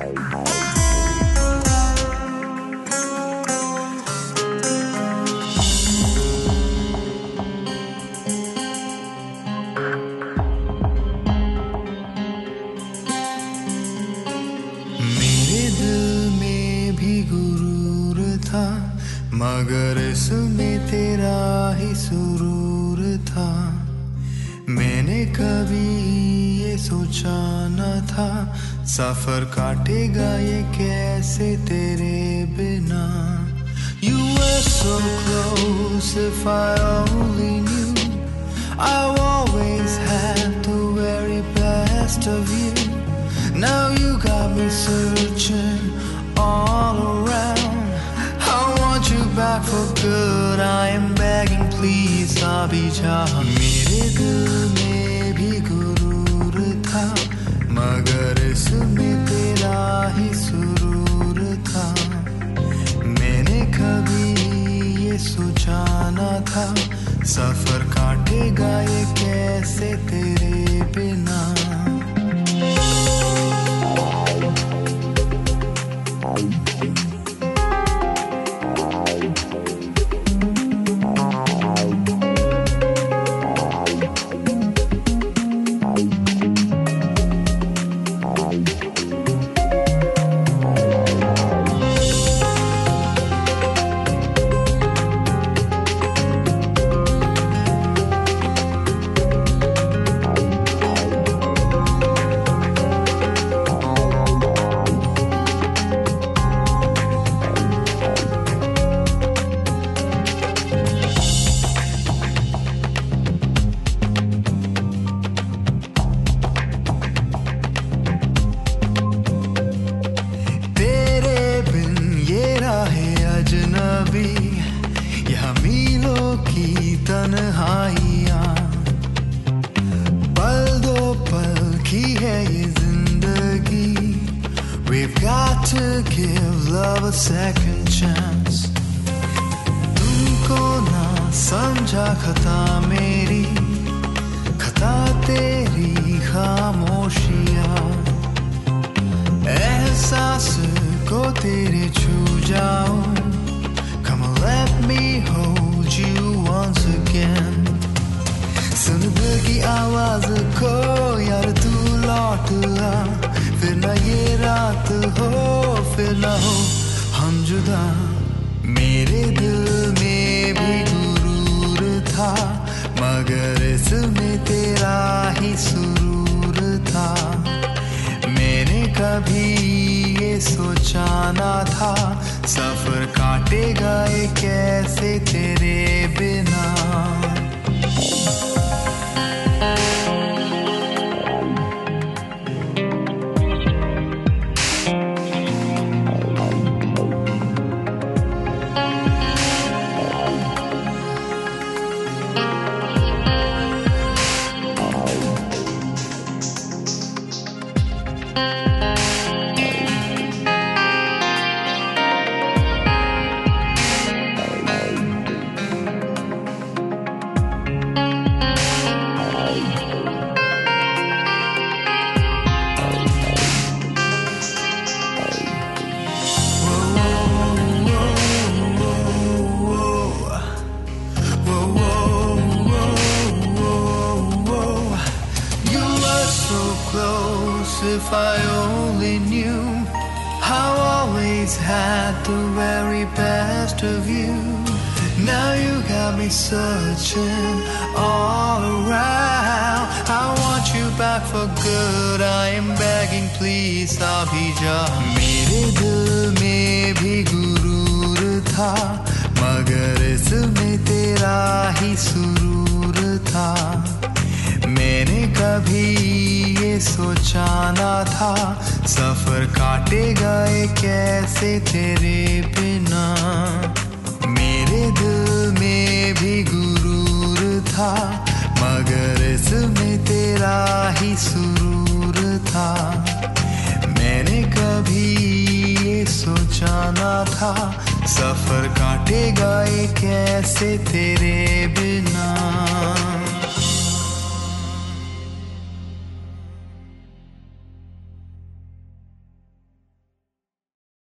मगर इसमें तेरा ही सुरूर था। मैंने कभी ये सोचा न था सफर काटेगा ये कैसे तेरे बिना। You were so close, if I only knew I always had the very best of you. Now you got me searching all around. Back for good, I am begging, please अभी जा। मेरे दिल में भी गुरूर था मगर इसमें तेरा ही सुरूर था। मैंने कभी ये सोचा न था सफर काटेगा ये कैसे तेरे बिना। यह मीलों की तन्हाइयाँ पल दो पल की है ये जिंदगी। We've got to give love a second chance. तुमको ना समझा खता मेरी, खता तेरी खामोशियाँ। एहसास को तेरे छू जाऊं, let me hold you once again. सुन दिल की आवाज को यार तू लौट आ, फिर ना ये रात हो फिर ना हो हम जुदा। मेरे दिल में भी गुरूर था मगर इसमें तेरा ही सुरूर था। मैंने कभी ये सोचा ना था सफर काटेगा ये कैसे तेरे बिना। If I only knew how I always had the very best of you. Now you got me searching all around. I want you back for good, I am begging, please अभी जा। मेरे दिल में भी गुरूर था मगर इसमें तेरा ही सुरूर था। मैंने कभी ये सोचा ना था सफर काटेगा ये कैसे तेरे बिना। मेरे दिल में भी गुरूर था मगर इसमें तेरा ही सुरूर था। मैंने कभी ये सोचा ना था सफर काटेगा ये कैसे तेरे बिना।